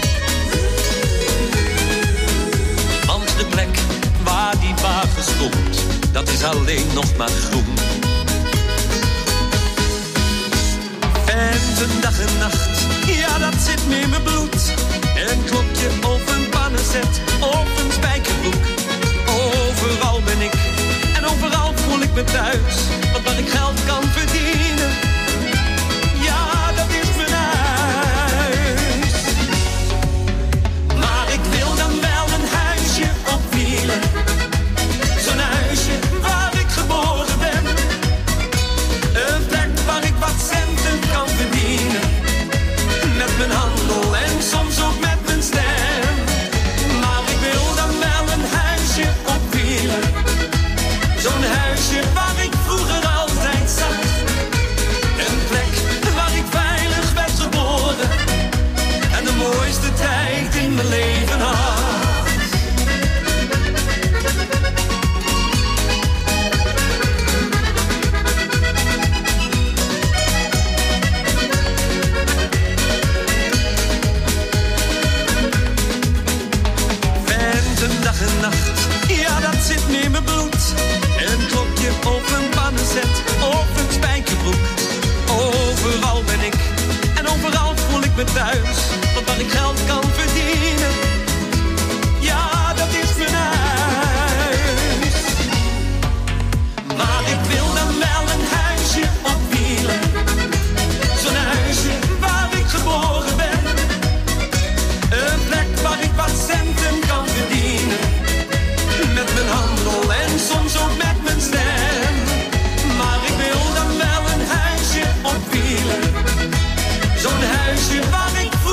Want de plek waar die wagen stond, dat is alleen nog maar groen. En dag en nacht, ja dat zit me in mijn bloed. Een klokje of een pannenzet of een spijkerbroek. Overal ben ik en overal voel ik me thuis. Want waar ik geld kan verdienen, ja dat is mijn huis. Maar ik wil dan wel een huisje op wielen. Zo'n huisje waar ik geboren ben. Een plek waar ik wat centen kan verdienen. Met mijn handel en soms ook met mijn stem. Maar ik wil dan wel een huisje op wielen. Zo'n huisje waar ik vroeger altijd zat. Een plek waar ik veilig werd geboren. En de mooiste tijd in mijn leven had. Dag en nacht, ja dat zit me in mijn bloed. Een klokje of een pannenzet of een spijkerbroek. Overal ben ik en overal voel ik me thuis. Want waar ik geld kan verdienen, ja dat is mijn huis. Maar ik wil dan wel een huisje op wielen. Zo'n huisje waar ik geboren ben. Een plek waar ik wat centen kan verdienen. Met mijn handel en soms ook met mijn stem. Maar ik wil dan wel een huisje op wielen. Zo'n huisje waar ik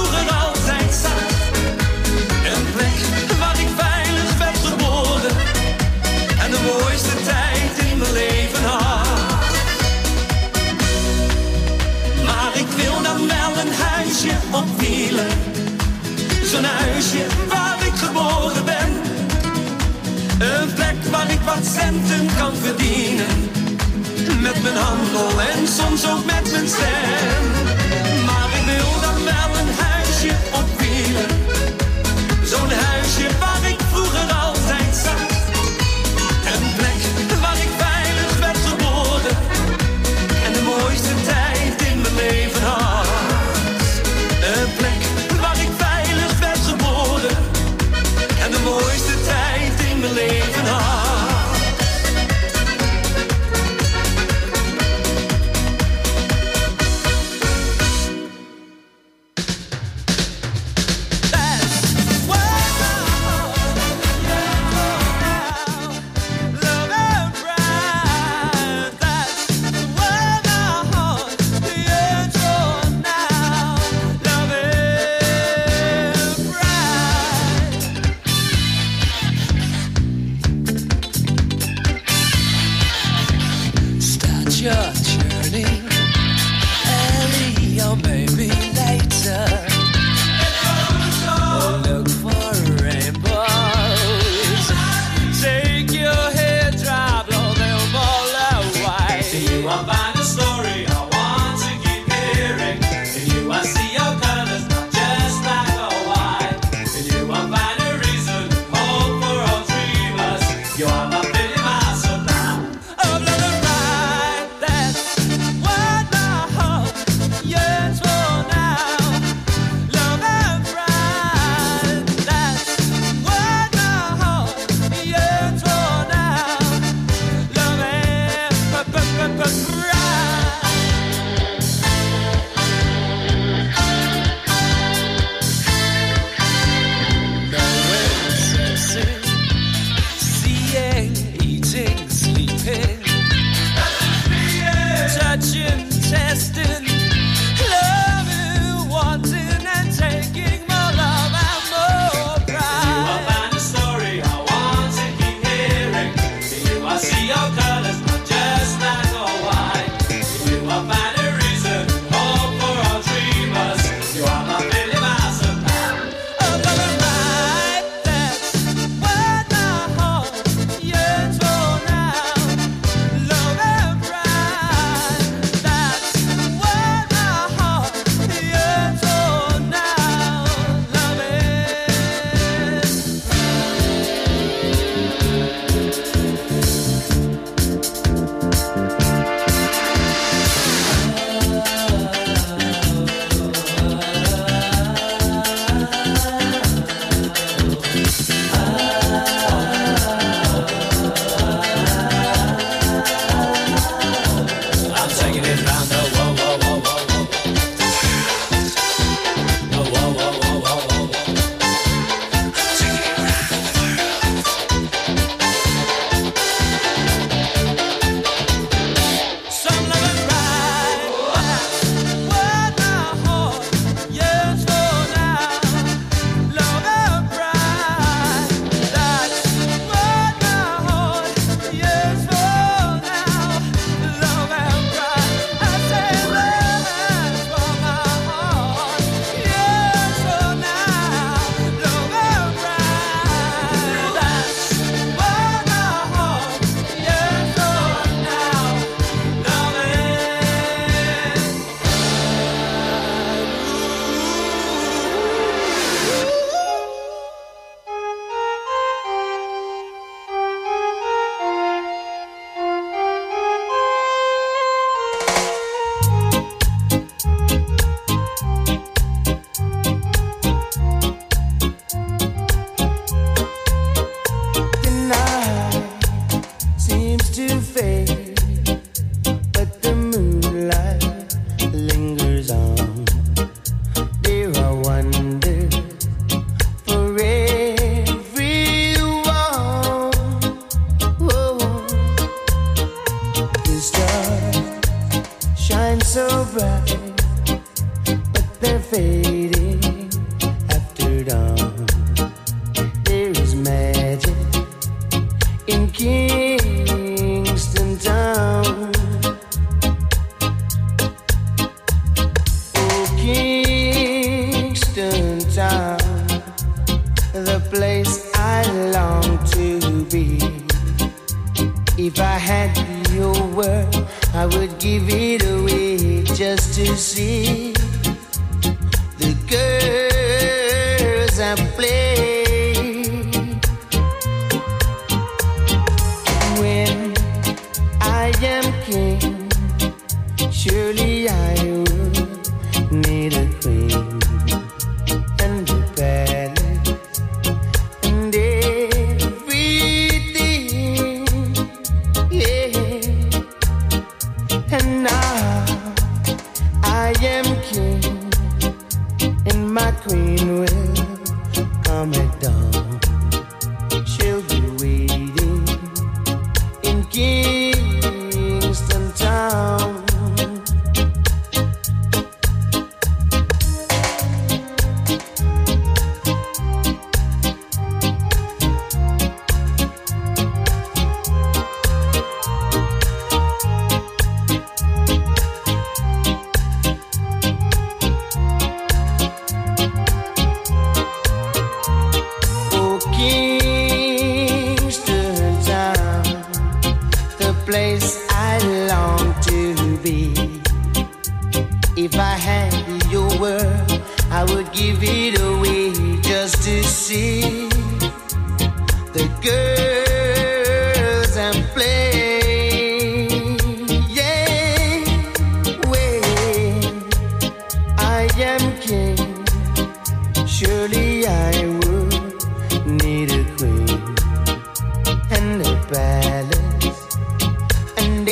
een huisje op wielen. Zo'n huisje waar ik geboren ben. Een plek waar ik wat centen kan verdienen. Met mijn handel en soms ook met mijn stem. Maar ik wil dan wel een huisje op wielen. Zo'n huisje waar ik vroeger altijd zat. Een plek waar ik veilig werd geboren. En de mooiste tijd in mijn leven had. Een plek waar ik veilig werd geboren. En de mooiste tijd in mijn leven had. King. would give it away just to see the girls I play. When I am king, surely I would need a queen and a palace and everything, yeah. And now I am king, and my queen will come at dawn. She'll be waiting in Kingston Town. If I had your word, I would give it away just to see the girls and play. Yeah, when I am king, surely I would need a queen and a palace and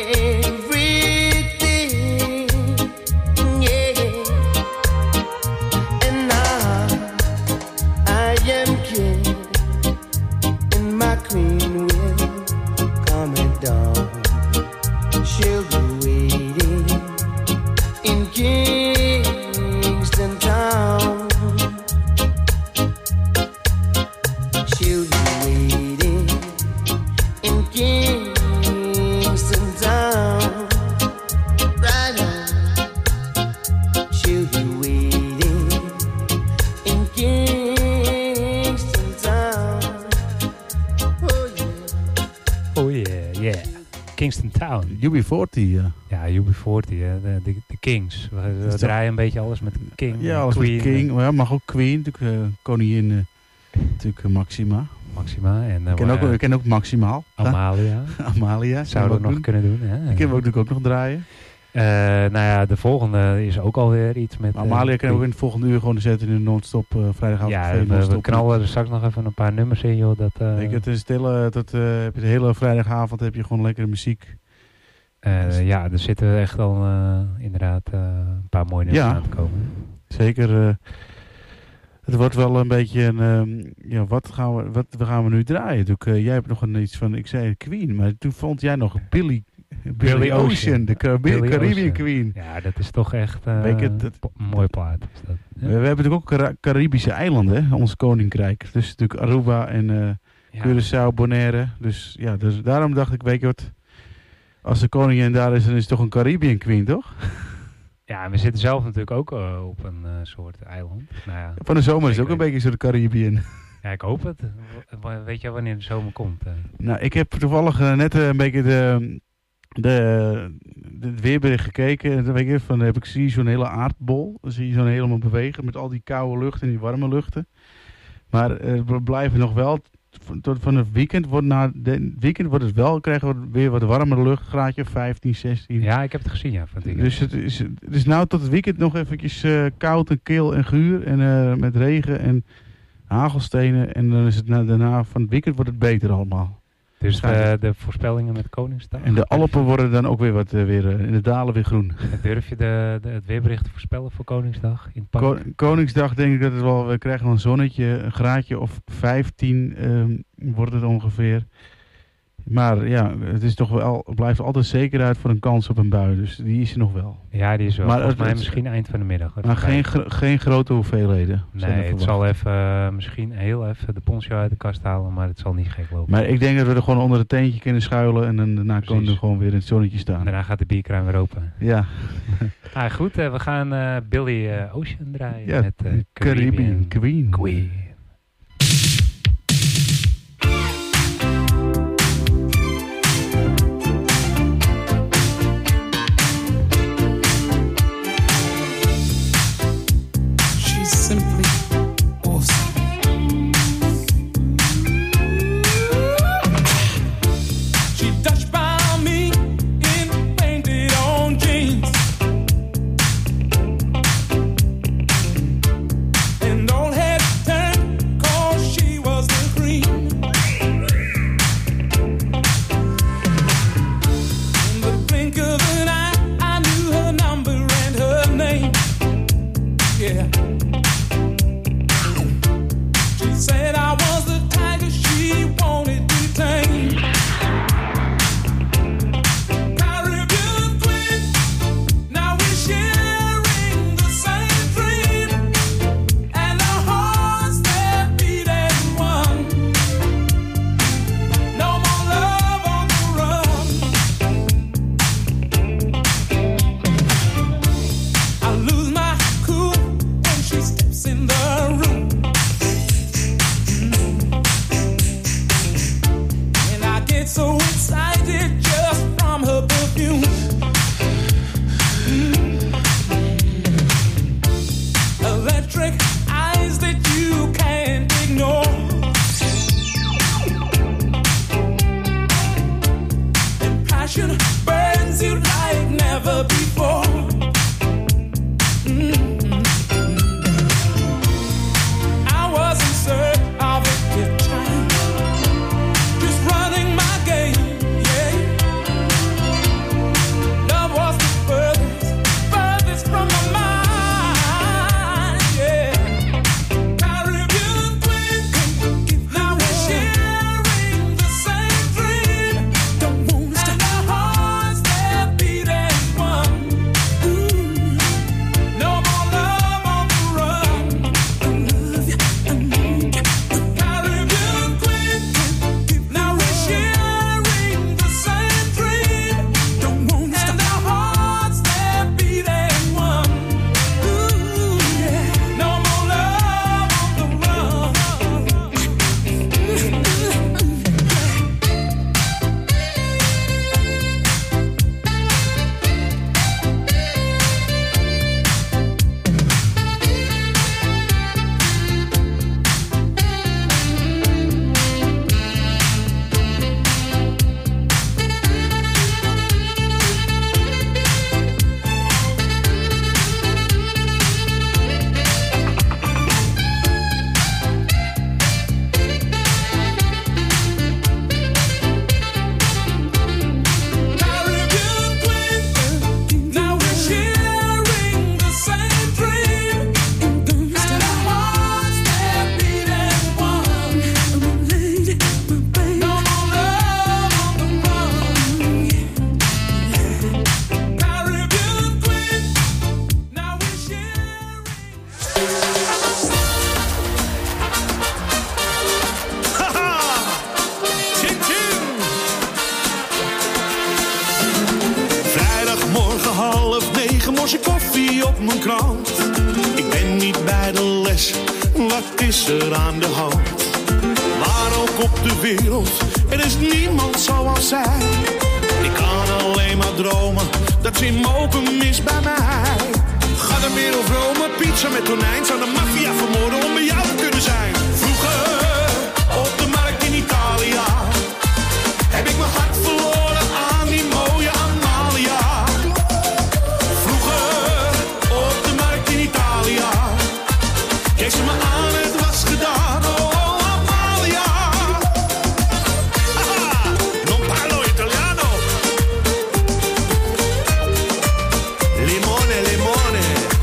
U B veertig, ja. Ja, U B veertig, de, de, de Kings. We, we draaien een beetje alles met King. Ja, alles Queen, met King. Maar ja, mag ook Queen, natuurlijk, uh, koningin, uh, natuurlijk uh, Maxima. Maxima. En, uh, ik, ken ook, ik ken ook Maximaal. Amalia. Amalia. Zouden we nog doen. kunnen doen. Ja. Ik heb ook natuurlijk ook nog draaien. Uh, nou ja, de volgende is ook alweer iets met... Amalia uh, kunnen we ook in het volgende uur gewoon zetten in de non-stop uh, vrijdagavond. Ja, we, we, we knallen er straks nog even een paar nummers in, joh. Dat, uh, ik, het is het hele, dat, uh, heb je de hele vrijdagavond heb je gewoon lekkere muziek. Uh, ja, er zitten echt al uh, inderdaad uh, een paar mooie nummers ja, aan te komen. Zeker. Uh, het wordt wel een beetje een... Um, ja, wat gaan we, wat gaan we nu draaien? Toen, uh, jij hebt nog een, iets van... Ik zei Queen, maar toen vond jij nog Billy... Billy, Billy Ocean, Ocean, de Car Billy Caribbean Ocean. Queen. Ja, dat is toch echt uh, het, het, een mooie plaat. Is dat. Ja. We, we hebben natuurlijk ook Car Caribische eilanden, hè, ons koninkrijk. Dus natuurlijk Aruba en uh, ja. Curaçao, Bonaire. Dus ja, dus daarom dacht ik, weet je wat... Als de koningin daar is, dan is het toch een Caribbean Queen, toch? Ja, en we zitten zelf natuurlijk ook uh, op een uh, soort eiland. Nou ja, van de zomer is het ook een beetje een soort Caribbean. Ja, ik hoop het. Weet je wanneer de zomer komt? Uh? Nou, ik heb toevallig uh, net uh, een beetje de... De, de weerbericht gekeken en dan weet je, van, heb ik, zie je zo'n hele aardbol. Dan zie je zo'n helemaal bewegen met al die koude lucht en die warme luchten. Maar uh, we blijven nog wel, tot van het weekend wordt, na het weekend wordt het wel, krijgen we weer wat warmere lucht, graadje vijftien, zestien. Ja, ik heb het gezien, ja. Van het dus het is, het is nou tot het weekend nog eventjes uh, koud en kil en guur en uh, met regen en hagelstenen. En dan is het na, daarna van het weekend wordt het beter allemaal. Dus de, de voorspellingen met Koningsdag. En de Alpen worden dan ook weer wat uh, weer uh, in de dalen weer groen. En durf je de, de, het weerbericht te voorspellen voor Koningsdag? In het Ko Koningsdag denk ik dat het wel, we krijgen wel een zonnetje, een graadje of vijftien um, wordt het ongeveer. Maar ja, het is toch wel, blijft altijd zeker uit voor een kans op een bui. Dus die is er nog wel. Ja, die is wel. Maar volgens het, mij misschien eind van de middag. Maar geen, gro geen grote hoeveelheden. Nee, het zal even, uh, misschien heel even de poncho uit de kast halen, maar het zal niet gek lopen. Maar ik denk dat we er gewoon onder het teentje kunnen schuilen en dan daarna kunnen we gewoon weer in het zonnetje staan. En daarna gaat de bierkraam weer open. Ja. ah, goed, uh, we gaan uh, Billy uh, Ocean draaien ja, met uh, Caribbean, Caribbean Queen. Queen. mijn krant. Ik ben niet bij de les, wat is er aan de hand? Waar ook op de wereld, er is niemand zoals zij. Ik kan alleen maar dromen, dat ze in Mokum is bij mij. Ga de meer of Rome, pizza met tonijn. Zou de maffia vermoorden om bij jou te kunnen zijn. Vroeger, op de markt in Italië, heb ik mijn hart verloren aan die mooie Amalia. Vroeger, op de markt in Italië, keek ze me aan, het was gedaan. Oh, Amalia. Haha, non parlo italiano. Limone, limone.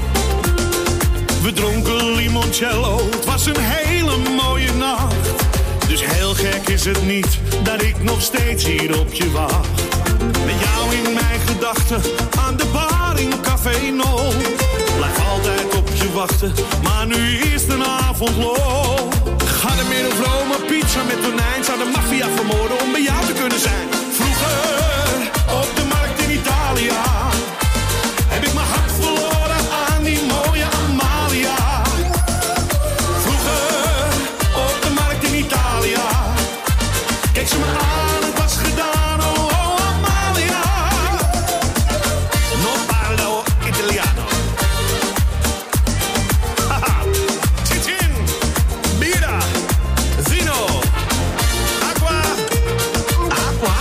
We dronken limoncello, het was een hele mooie nacht. Dus heel gek is het niet dat ik nog steeds hier op je wacht. Met jou in mijn gedachten, aan de bar in Café Nol. Blijf altijd op je wachten, maar nu is de avond lol. Ga de meer of Rome, pizza met tonijn. Zou de maffia vermoorden om bij jou te kunnen zijn. Vroeger, op de markt in Italië, heb ik mijn hart verloren aan die mooie Amalia. Vroeger, op de markt in Italië, keek ze me aan, het was gedaan. Oh, oh, Amalia. Non parlo italiano. Haha. Cin-cin, birra, zino, acqua, acqua.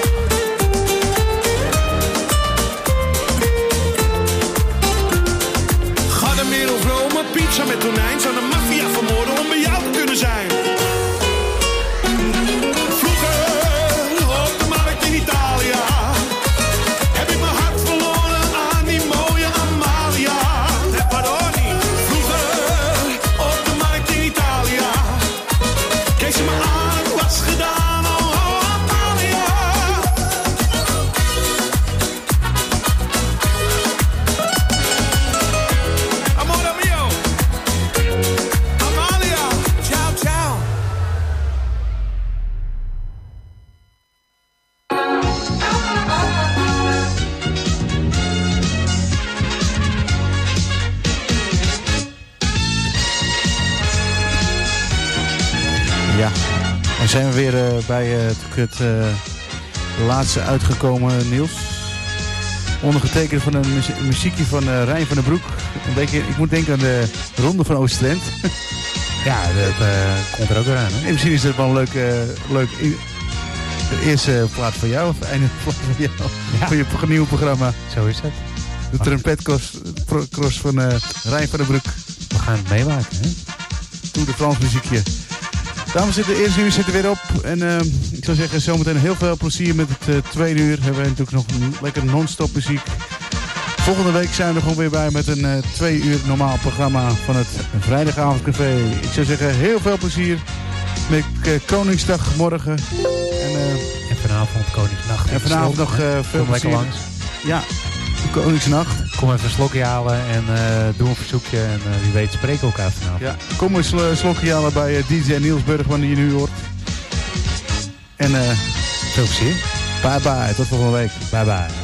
Ga de meer of Rome, pizza met tonijn. Zou de maffia vermoorden om bij jou te kunnen zijn. Vroeger, op de markt in Italië, heb ik mijn hart verloren aan die mooie Amalia. De Paroni. Vroeger, op de markt in Italië, keek ze me aan, het was gedaan. Oh, oh, Amalia. Amore mio. Amalia. Ciao, ciao. Ja, dan zijn we weer uh, bij uh, het uh, laatste uitgekomen nieuws. Ondergetekend van een muzie- muziekje van uh, Rijn van den Broek. Een beetje, ik moet denken aan de Ronde van Oost-Trent. Ja, dat uh, komt er ook weer aan. Hè? En misschien is het wel een leuk, uh, leuk in- de eerste plaat van jou of de einde plaat van jou. Ja. Voor je pro- nieuwe programma. Zo is het. De trompetcross pro- cross van uh, Rijn van den Broek. We gaan het meemaken, hè? Tour de France muziekje. Dames en heren, de eerste uur zit er weer op. En uh, ik zou zeggen, zometeen heel veel plezier met het uh, tweede uur. Hebben we natuurlijk nog een lekker non-stop muziek. Volgende week zijn we er gewoon weer bij met een uh, twee uur normaal programma van het Vrijdagavondcafé. Ik zou zeggen, heel veel plezier met uh, Koningsdag morgen. En, uh, En vanavond Koningsnacht. en vanavond nog uh, veel Kom plezier. lekker langs. Ja, Koningsnacht. Kom even een slokje halen en uh, doe een verzoekje. En uh, wie weet spreken we elkaar vanavond. Ja, kom een sl- slokje halen bij uh, D J Niels Burgman die je nu hoort. En uh, veel plezier. Bye bye, tot volgende week. Bye bye.